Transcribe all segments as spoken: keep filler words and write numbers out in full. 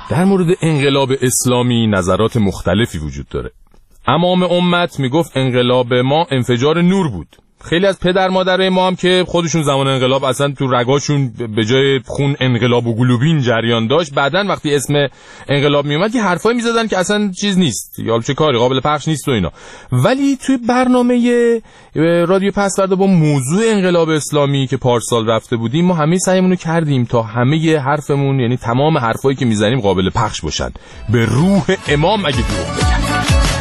در مورد انقلاب اسلامی نظرات مختلفی وجود داره. امام امت میگفت انقلاب ما انفجار نور بود. خیلی از پدر مادرای ما هم که خودشون زمان انقلاب اصلا تو رگاشون به جای خون انقلاب و گلوبین جریان داشت، بعدن وقتی اسم انقلاب میومد یه حرفایی میزدن که اصلا چیز نیست، یا چه کاری قابل پخش نیست و اینا. ولی توی برنامه رادیو پسورد با موضوع انقلاب اسلامی که پارسال رفته بودیم، ما همه سعیمون رو کردیم تا همه حرفمون، یعنی تمام حرفایی که میزنیم قابل پخش باشن، به روح امام اگه دروغ بگن.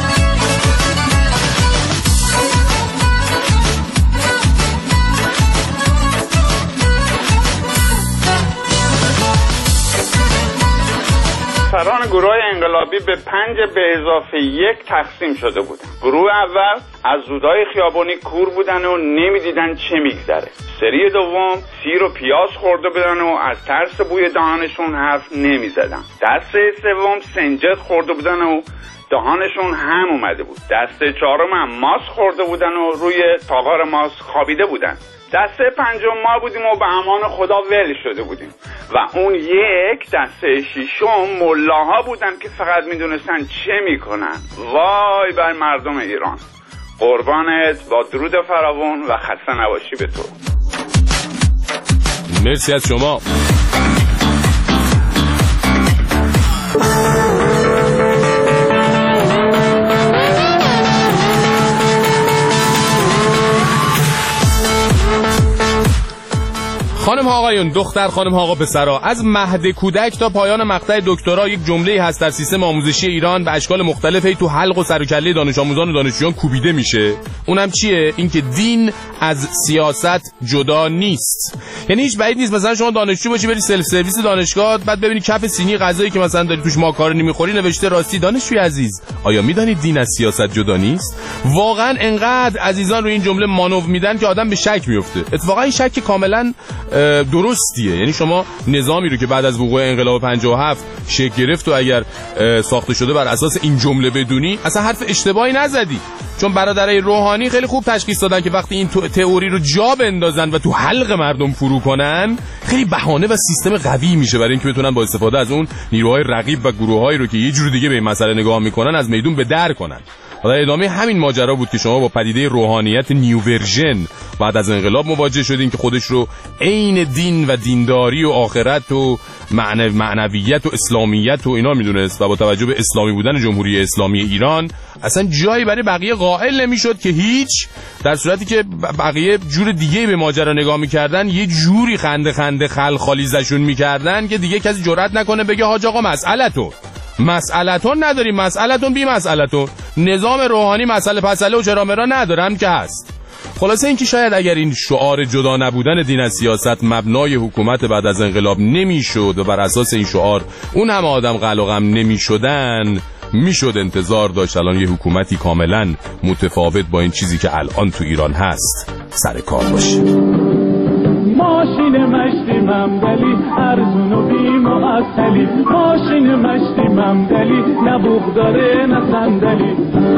سران گروه انقلابی به پنج به اضافه یک تقسیم شده بودن. گروه اول از زودای خیابانی کور بودن و نمیدیدن چه میگذره. سری دوم سیر و پیاز خورده بودن و از ترس بوی دهانشون حرف نمیزدن. دسته سوم سنجد خورده بودن و دهانشون هم اومده بود. دسته چهارم هم ماس خورده بودن و روی تاغار ماس خوابیده بودن. دسته پنجم ما بودیم و به امان خدا ول شده بودیم و اون یک دسته ششم ملاها بودن که فقط میدونستن چه میکنن. وای بر مردم ایران. قربانت، با درود فراوان و خسته نباشی به تو. مرسی از شما. خانم ها آقایون، دختر خانم ها آقا پسرا، از مهد کودک تا پایان مقطع دکترا یک جمله هست در سیستم آموزشی ایران به اشکال مختلفی تو حلق و سر و کله دانش آموزان و دانشجویان کوبیده میشه. اونم چیه؟ اینکه دین از سیاست جدا نیست. یعنی هیچ بعید نیست مثلا شما دانشجو باشی بری سلف سرویس دانشگاه، بعد ببینی کف سینی غذایی که مثلا داری توش ماکارونی میخوری نوشته راستی دانشجوی عزیز آیا میدونید دین از سیاست جدا نیست؟ واقعا انقدر عزیزان رو این جمله مانور میدن که آدم به شک میفته. اتفاقا این شک کاملا درستیه. یعنی شما نظامی رو که بعد از وقوع انقلاب پنجاه و هفت شکل گرفت و اگر ساخته شده بر اساس این جمله بدونی، اصلا حرف اشتباهی نزدی. چون برادرای روحانی خیلی خوب تشخیص دادن که وقتی این تئوری رو جا بندازن و تو حلق مردم فرو کنن، خیلی بهانه و سیستم قوی میشه برای اینکه بتونن با استفاده از اون نیروهای رقیب و گروهایی رو که یه جور دیگه به این مسئله نگاه میکنن از میدون به در کنن. و در ادامه همین ماجرا بود که شما با پدیده روحانیت نیو ورژن بعد از انقلاب مواجه شدین که خودش رو عین دین و دینداری و آخرت و معنو معنویت و اسلامیت و اینا میدونست و با توجه به اسلامی بودن جمهوری اسلامی ایران اصلا جایی برای بقیه قائل نمیشد که هیچ، در صورتی که بقیه جور دیگه به ماجرا نگاه میکردن، یه جوری خنده خنده خلخالیزشون میکردن که دیگه کسی جرئت نکنه بگه حاج آقا مسئلتون مسئلتون نداریم، مسئلتون بی مسئلتون. نظام روحانی مسئله پسله و چرامرا ندارن که هست. خلاصه این که شاید اگر این شعار جدا نبودن دین از سیاست مبنای حکومت بعد از انقلاب نمیشد و بر اساس این شعار اون همه آدم قلقم نمیشدن، میشد انتظار داشت الان یه حکومتی کاملا متفاوت با این چیزی که الان تو ایران هست سر کار باشه. ماشین مشتی ممدلی ارزون و بی معطلی، ماشین مشتی ممدلی نه بوق داره نه صندلی.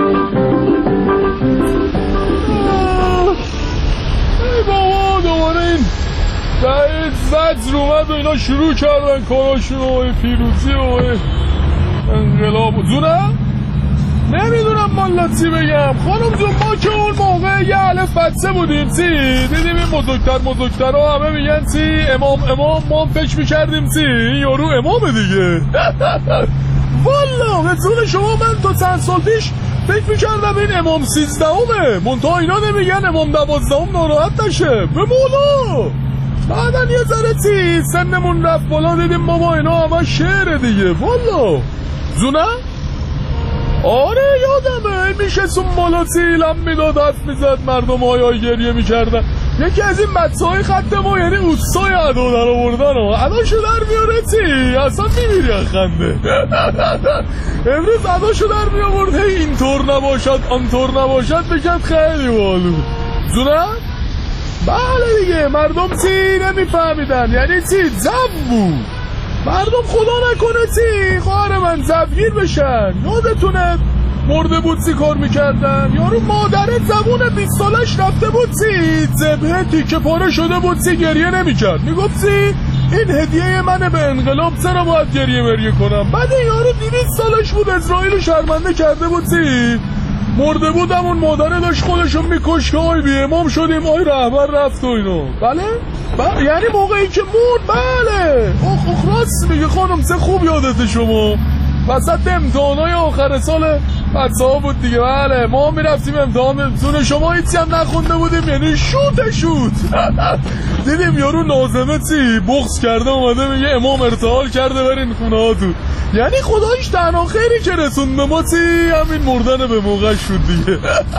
ای بابا دوباره این دهید زد رومد و اینا شروع کردن کاراشون و پیروزی و انقلاب و زونه نمیدونم مالا چی بگم. خانم جون ما که اون موقع یه علف بچه بودیم چی دیدیم این بزرگتر بزرگتر ها همه میگن چی امام امام، ما فکر میکردیم چی این یارو امامه دیگه. والا به جون شما من تا چند سال پیش فکر میکردم این امام سیزدهمه، منتها اینا نمیگن امام دوازدهم ناراحت نشه به مولا. بعدن یه ذره چی سنمون رفت بالا دیدیم بابا اینا همه شعره دیگه. والا زونه آره یادمه میشه سون بالا سیلم میداد حرف میزد مردم های های گریه میکردن. یکی از این بچه های خط ما یعنی اوستای عدو در آوردن و عداشو در میاره چی اصلا میمیری خنده. امروز عداشو در میآورد هی اینطور نباشد آنطور نباشد بکرد خیلی والو زونه. بله دیگه مردم چی نمیفهمیدن یعنی چی زب بود. مردم خدا نکنه چی خواهر من زبگیر بشن. یادتونه مرده بود چی کار میکردن؟ یارو مادرت زبون بیست سالش رفته بود چی جبهه تیکه پاره شده بود چی گریه نمیکرد، میگفت چی این هدیه منه به انقلاب، چرا باید گریه مریه کنم؟ بعد یارو دیویست سالش بود، اسرائیل شرمنده کرده بود، سی مرده بودم، اون مادره داشت خودشون میکش که آی بی امام شدیم، آی رهبر رفت و اینو. بله ب... یعنی موقعی که مرد. بله اخ اخ راست میگه خانم، سه خوب یادته شما، وسط امتحانای آخر سال بچه ها بود دیگه. بله ما میرفتیم امتحان، زون شما هیچی هم نخونده بودیم، یعنی شوت شوت دیدیم یارو نازمه چی بغض کرده اومده میگه امام ارتحال کرده برین خونه ها تو، یعنی خدایش تنها خیری که رسوند به ما چی همین مردن به موقع شد دیگه.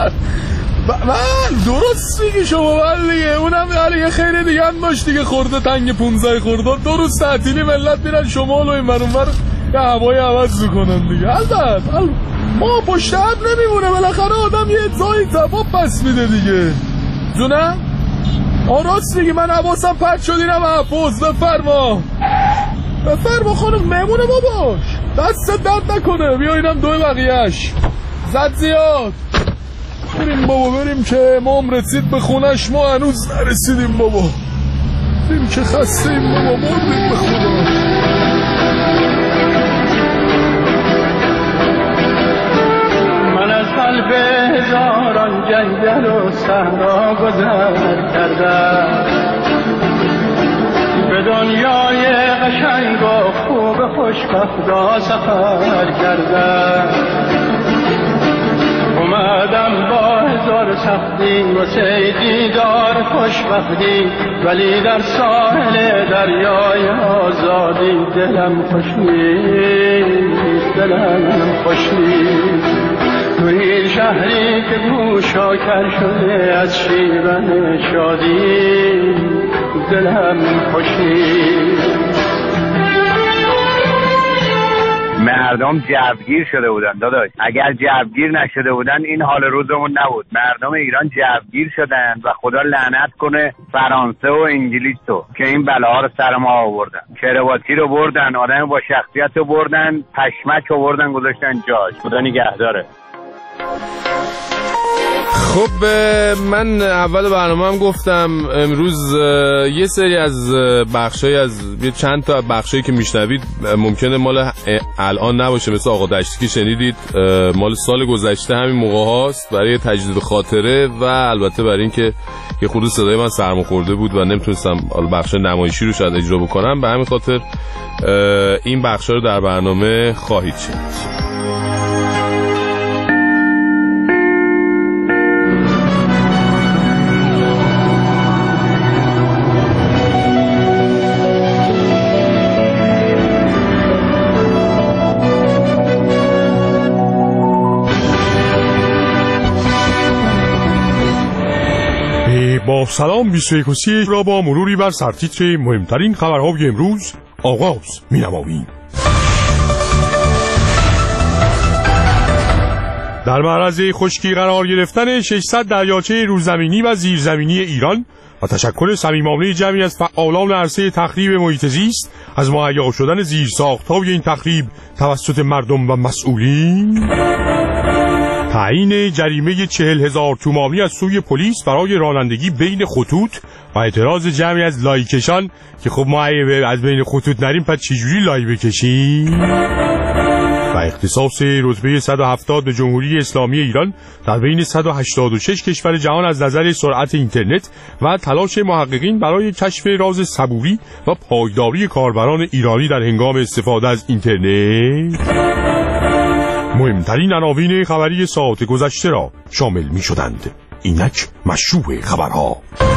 بله درست میگی شما. بله دیگه اونم ولی یه خیلی دیگه هم داشت دیگه، خورده تنگ پونزده خرداد دو روز تعطیلی ملت میرن شمال و این ور اون ور یه هوای عوض میکنن دیگه. البته ما پشت هم نمیمونه، بالاخره آدم یه جایی جواب پس میده دیگه. جونم آن راست میگی، من حواسم پرت شد اینم حفظ. بفرما بفرما خانم، مهمون ما باش، دست درد نکنه. بیا اینم دوی بقیهش، زد زیاد. بریم بابا بریم که امام رسید به خونش، ما هنوز نرسیدیم بابا. بریم که خسته ایم بابا، مردیم به خدا. قلب هزاران جنگل و صحرا گذر کردم، به دنیای قشنگ و خوب خوشبختا سفر کردم. اومدم با هزار سختی واسه دیدار خوشبختی، ولی در ساحل دریای آزادی دلم خوش نیست، دلم خوش نیست. تو این شهری که گوشاکر شده از شیون شادی، دلم خوشی. مردم جوگیر شده بودن داداش، اگر جوگیر نشده بودن این حال روزمون نبود. مردم ایران جوگیر شدن و خدا لعنت کنه فرانسه و انگلیس رو که این بلاها رو سر ما آوردن. کرواتی رو بردن، آدم با شخصیت رو بردن، پشمک رو بردن گذاشتن جاش. خدا نگهداره. خب من اول برنامه هم گفتم امروز یه سری از بخشای از یه چند تا بخشایی که میشنوید ممکنه مال الان نباشه، مثل آقا دشتی که شنیدید مال سال گذشته همین موقع هاست، برای تجدید خاطره و البته برای اینکه یه خورده صدای من سرما خورده بود و نمیتونستم بخش نمایشی رو شاید اجرا بکنم، به همین خاطر این بخشا رو در برنامه خواهید شنید. با سلام بیست و یک و سی را با مروری بر سرتیتر مهمترین خبرهای امروز آغاز می‌نماییم. در معرض خشکی قرار گرفتن ششصد دریاچه روزمینی و زیرزمینی ایران و تشکر صمیمانه جمعی از فعالان عرصه تخریب محیط زیست از مهیا شدن زیرساخت‌های این تخریب توسط مردم و مسئولین، تعیین جریمه چهل هزار تومانی از سوی پلیس برای رانندگی بین خطوط و اعتراض جمعی از لایکشان که خب ما از بین خطوط نریم پس چجوری لای بکشیم، و اختصاص رتبه صد و هفتاد به جمهوری اسلامی ایران در بین صد و هشتاد و شش کشور جهان از نظر سرعت اینترنت و تلاش محققین برای کشف راز صبوری و پایداری کاربران ایرانی در هنگام استفاده از اینترنت مهمترین عناوین خبری ساعت گذشته را شامل می شدند. اینک مشروع خبرها.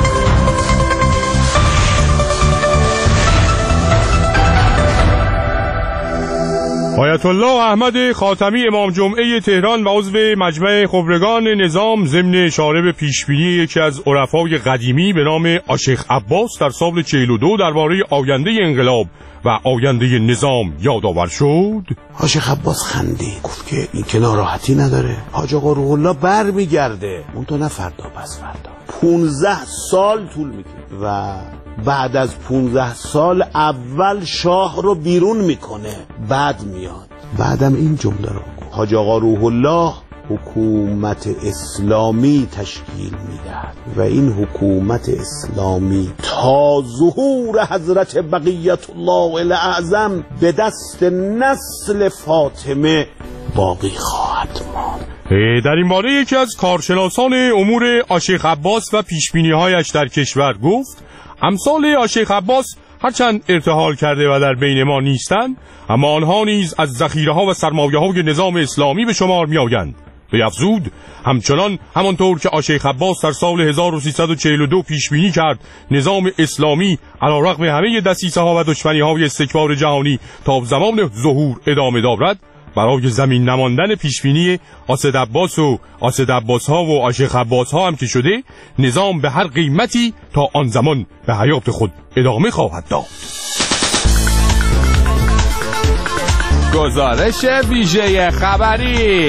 آیت الله احمد خاتمی امام جمعه تهران و عضو مجمع خبرگان نظام ضمن اشاره به پیشبینی یکی از عرفای قدیمی به نام آشیخ عباس در سال چهل و دو درباره آینده انقلاب و آینده نظام یادآور شد. آشیخ عباس خندید، گفت که این که ناراحتی نداره، حاج آقا روح الله بر میگرده، اون تو نه فردا پس فردا پونزده سال طول میکشه و بعد از پونزده سال اول شاه رو بیرون میکنه، بعد میاد. بعدم این جمله رو حاج آقا روح الله حکومت اسلامی تشکیل میدهد و این حکومت اسلامی تا ظهور حضرت بقیت الله الاعظم به دست نسل فاطمه باقی خواهد ماند. در این باره یکی از کارشناسان امور آشیخ عباس و پیشبینی‌هایش در کشور گفت امثال آشیخ عباس هرچند ارتحال کرده و در بین ما نیستند، اما آنها نیز از ذخیره‌ها و سرمایه‌های نظام اسلامی به شمار می‌آیند. بیفزود همچنان همانطور که آشیخ عباس در سال هزار و سیصد و چهل و دو پیش بینی کرد نظام اسلامی علیرغم همه دسیسه‌ها و دشمنی‌های استکبار جهانی تا زمان ظهور ادامه دارد، برای زمین نماندن پیشبینی آسد عباس و آسد عباس ها و آشیخ عباس ها هم که شده، نظام به هر قیمتی تا آن زمان به حیات خود ادامه خواهد داد. گزارش ویژه خبری.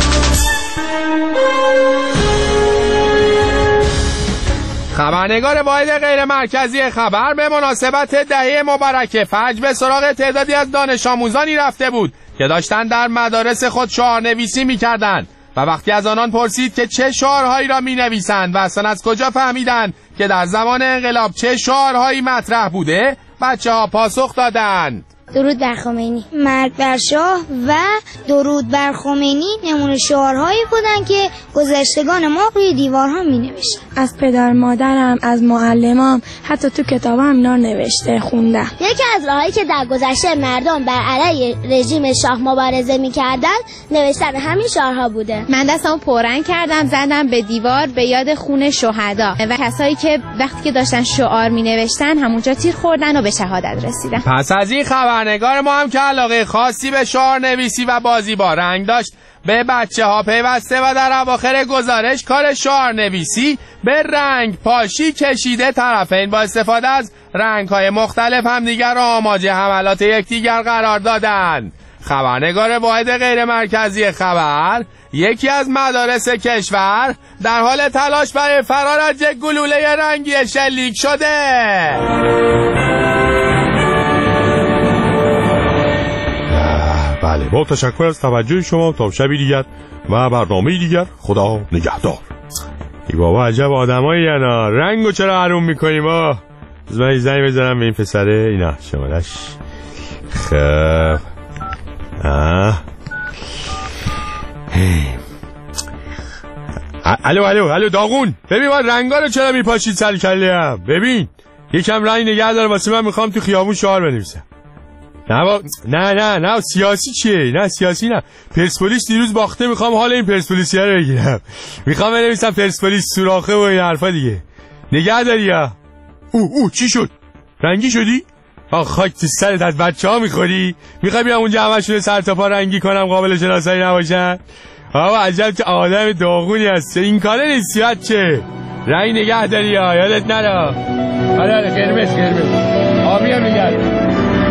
خبرنگار واحد غیر مرکزی خبر به مناسبت دهه مبارک فجر به سراغ تعدادی از دانش آموزانی رفته بود که داشتن در مدارس خود شعار نویسی می کردن و وقتی از آنان پرسید که چه شعارهایی را می نویسند و اصلا از کجا فهمیدند که در زمان انقلاب چه شعارهایی مطرح بوده، بچه ها پاسخ دادند: درود بر خمینی، مرگ بر شاه و درود بر خمینی نمونه شعارهایی بودن که گذشتگان ما روی دیوارها می نوشتن. از پدر مادرم، از معلمام، حتی تو کتابم اینا نوشته خوندم. یکی از راهایی که در گذشته مردم بر علیه رژیم شاه مبارزه می‌کردن نوشتن همین شعارها بوده. من دستمو پررنگ کردم، زدم به دیوار به یاد خون شهدا و کسایی که وقتی که داشتن شعار می‌نوشتن همونجا تیر خوردن و به شهادت رسیدن. پس از این خبرنگار ما هم که علاقه خاصی به شعار نویسی و بازی با رنگ داشت، به بچه ها پیوسته و در اواخر گزارش کار شعار نویسی به رنگ پاشی کشیده طرفین با استفاده از رنگ های مختلف همدیگر را آماج حملات یکدیگر قرار دادند. خبرنگار واحد غیر مرکزی خبر، یکی از مدارس کشور در حال تلاش برای فرار از یک گلوله رنگی شلیک شده. بله، با تشکر از توجه شما. تا شبی دیگر و برنامه دیگر، خدا نگهدار. ای بابا عجب آدمایی یانا، رنگو چرا حروم میکنیم؟ با از من زنگ بزنم به این پسره. اینا شمالش. خب آه الو الو الو داغون، ببین من رنگا رو چرا میپاشید سر کله‌ام؟ ببین یکم رنگ نگه دار واسه من، میخوام تو خیابون شعار بنویسم. نه با... نه نه نه سیاسی چیه؟ نه سیاسی نه، پرسپولیس دیروز باخته، میخوام حال این پرسپولیسی‌ها رو بگیرم. میخوام بنویسم پرسپولیس سوراخه و این حرفا دیگه. نگه داری یا او او چی شد؟ رنگی شدی؟ آخ خاک تو سرت، از بچه‌ها میخوری؟ میخوای بیام اونجا همشون سر تا پا رنگی کنم قابل شناسایی نباشن؟ آقا عجب چه آدم داغونی هست. این کاره نیست چه؟ رنگ نگه داری یا یادت نره. آره آره قرمز قرمز آبی هم نگه داری.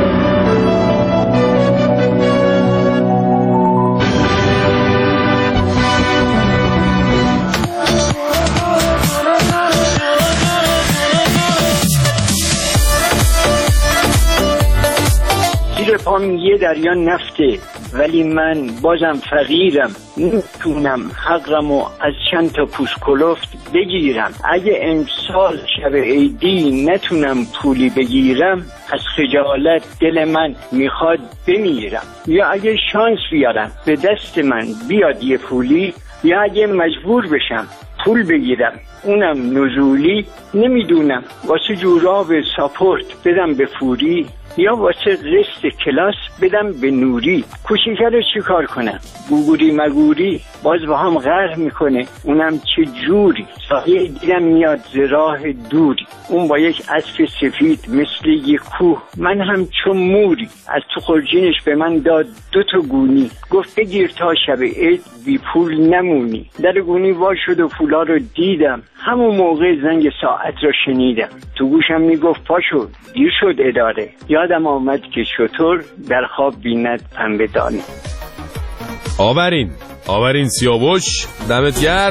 زیر پام یه دریا نفته، ولی من بازم فقیرم، نمیتونم حقمو از چند تا پوش کلفت بگیرم. اگه امسال شب عیدی نتونم پولی بگیرم، از خجالت دل من میخواد بمیرم. یا اگه شانس بیارم به دست من بیاد یه پولی، یا اگه مجبور بشم پول بگیرم اونم نزولی، نمیدونم واسه جوراب ساپورت بدم به فوری، یا واسه قسط کلاس بدم به نوری. کوچیکه رو چی کار کنم؟ گوگوری مگوری باز با هم غرق میکنه، اونم چه جوری. سایه دیدم میاد ز راه دوری، اون با یک اسب سفید مثل یک کوه، من هم چون موری. از تو خورجینش به من داد دو تا گونی، گفت بگیر تا شب عید بی پول نمونی. در گونی وا شد و پولا رو دیدم، همون موقع زنگ ساعت را شنیدم. تو گوشم میگفت پاشو دیر شد اداره، یادم آمد که شطور در خواب بیند پنبه دانه. آورین آورین سیاوش، دمت گرم.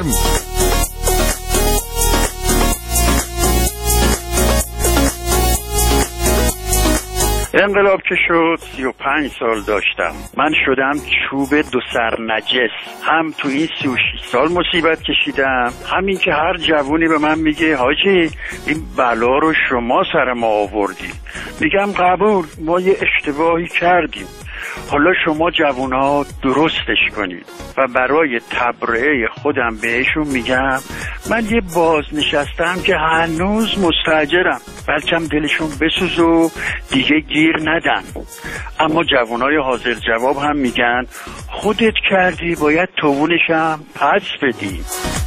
انقلاب که شد سی و پنج سال داشتم. من شدم چوب دو سر نجس. هم تو این سی و شیش سال مصیبت کشیدم، همین که هر جوونی به من میگه حاجی این بلا رو شما سر ما آوردی، میگم قبول، ما یه اشتباهی کردیم، حالا شما جوونا درستش کنید. و برای تبرئه خودم بهشون میگم من یه بازنشستم که هنوز مستاجرم، بلکم دلشون بسوز و دیگه گیر ندن. اما جوانای حاضر جواب هم میگن خودت کردی، باید توونشم پس بدی.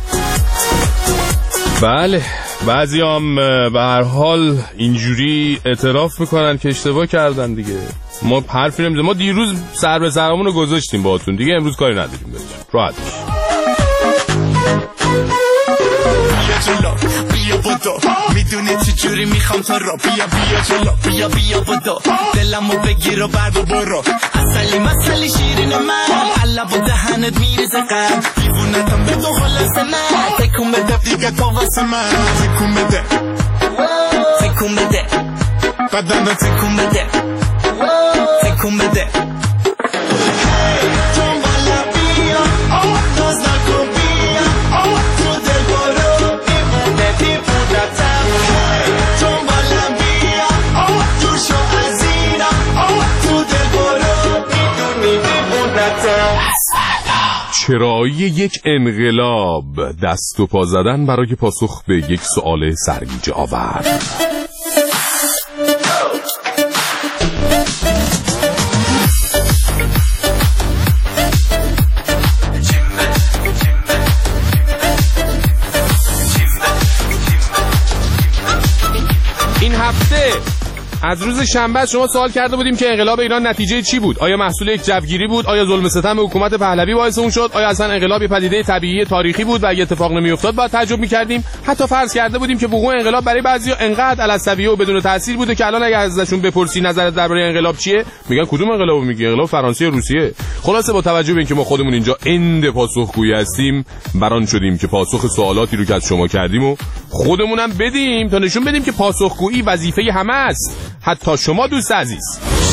بله، بعضی هم به هر حال اینجوری اعتراف میکنن که اشتباه کردن دیگه. ما حرفی نمیزنیم، ما دیروز سر به سرمون رو گذاشتیم باهاتون دیگه، امروز کاری نداریم بهش. راحت بیا بودو، میدونی چی جوری میخوام تو رو، بیا بیا جلو، بیا بیا بودو، دلمو بگیر و بر و برو، اصلی مسئلی شیرین من، حالا با دهنت میریزه قلب، دیوونتم به دو خلاص من، تکون بده دیگه تو واسه من، تکون بده تکون بده بدن رو تکون بده تکون بده. چرایی یک انقلاب، دست و پا زدن برای پاسخ به یک سوال سرگیجه آور. این هفته از روز شنبه شما سوال کرده بودیم که انقلاب ایران نتیجه چی بود؟ آیا محصول یک جوگیری بود؟ آیا ظلم ستم حکومت پهلوی باعث اون شد؟ آیا اصلا انقلاب پدیده طبیعی تاریخی بود و اگه اتفاق نمیافتاد باید تعجب می‌کردیم؟ حتی فرض کرده بودیم که وقوع انقلاب برای بعضیا انقدر علسویه و بدون تاثیر بوده که الان اگه ازشون بپرسی نظرت درباره انقلاب چیه، میگن کدوم انقلابو میگی؟ انقلاب فرانسه یا روسیه؟ خلاصه با توجه به اینکه ما خودمون اینجا اند پاسخگویی هستیم، بران شدیم که پاسخ سوالاتی رو که از شما کردیم و خودمونم بدیم تا نشون بدیم که پاسخگویی وظیفه همه است، حتی شما دوست عزیز.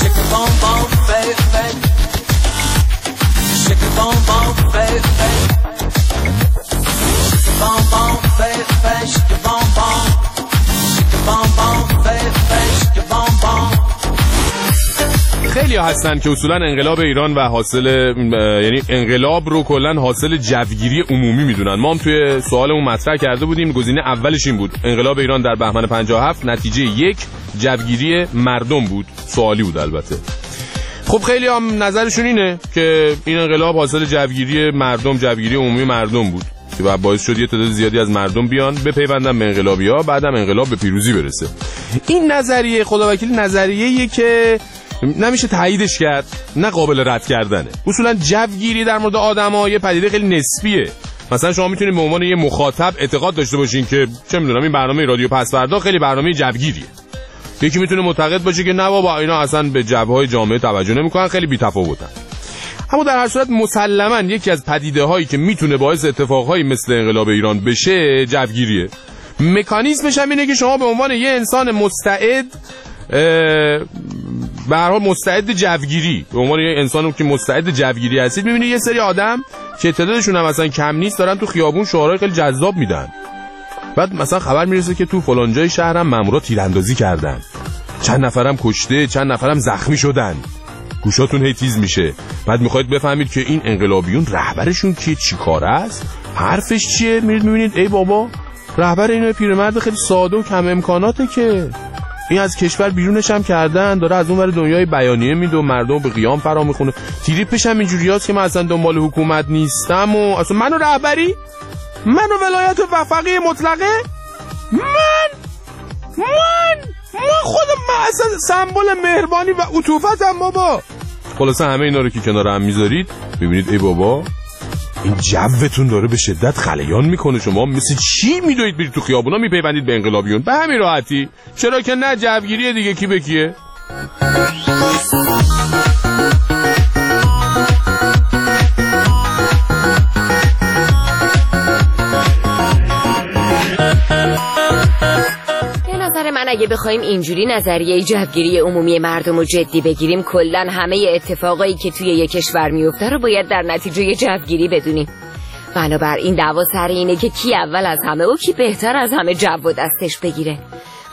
خیلی ها هستن که اصولا انقلاب ایران و حاصل یعنی انقلاب رو کلن حاصل جوگیری عمومی میدونن. ما هم توی سوالمون مطرح کرده بودیم، گزینه اولش این بود انقلاب ایران در بهمن پنجاه و هفت نتیجه یک جوگیری مردم بود، سوالی بود البته. خب خیلی هم نظرشون اینه که این انقلاب حاصل جوگیری مردم، جوگیری عمومی مردم بود و باعث شد یه تعداد زیادی از مردم بیان بپیوندن به انقلابی‌ها، بعدم انقلاب به پیروزی برسه. این نظریه خداوکیل نظریه‌ایه که نمیشه تاییدش کرد، نه قابل رد کردنه. اصولا جوگیری در مورد آدم‌ها یه پدیده خیلی نسبیه. مثلا شما میتونید به عنوان یه مخاطب اعتقاد داشته باشین که چه میدونم این برنامه رادیو پس فردا خیلی برنامه جوگیریه. یکی میتونه معتقد باشه که نه بابا اینا اصلا به جوهای جامعه توجه نمیکنن، خیلی بی‌تفاوتن. اما در هر صورت مسلماً یکی از پدیده‌هایی که میتونه باعث اتفاقهایی مثل انقلاب ایران بشه جوگیریه. مکانیزمش هم اینه که شما به عنوان یه انسان مستعد به هر حال مستعد جوگیری، به عنوان یه انسانی که مستعد جوگیری هستید، می‌بینید یه سری آدم که تعدادشون هم مثلا کم نیست دارن تو خیابون شعارهای خیلی جذاب میدن. بعد مثلا خبر میرسه که تو فلان جای شهرم مامورا تیراندازی کردن، چند نفرم کشته، چند نفرم زخمی شدن. گوشاتون هی تیز میشه. بعد میخواید بفهمید که این انقلابیون رهبرشون کیه، چی کاره است، حرفش چیه. میرید میبینید ای بابا رهبر اینا پیرمرد خیلی ساده و کم امکاناته که این از کشور بیرونش هم کردن، داره از اون ور دنیای بیانیه میده و مردم به قیام فرا میخونه. تریپش هم اینجوریاست که من اصلا دنبال حکومت نیستم و اصلا منو رهبری، منو ولایت وفقی مطلقه، من من من خودم من اصلا سمبل مهربانی و عطوفتم بابا. خلاصه همه اینا رو که کنار هم میذارید ببینید ای بابا این جوتون داره به شدت خلیان میکنه. شما مثل چی میدوید برید تو خیابونا میپیوندید به انقلابیون به همین راحتی. چرا که نه، جوگیریه دیگه، کی به کیه. نظر من اگه بخوایم اینجوری نظریه جوگیری عمومی مردم رو جدی بگیریم، کلن همه اتفاقایی که توی یک کشور میفته رو باید در نتیجه جوگیری بدونیم. بنابراین دعوا سر اینه که کی اول از همه و کی بهتر از همه جو دستش بگیره.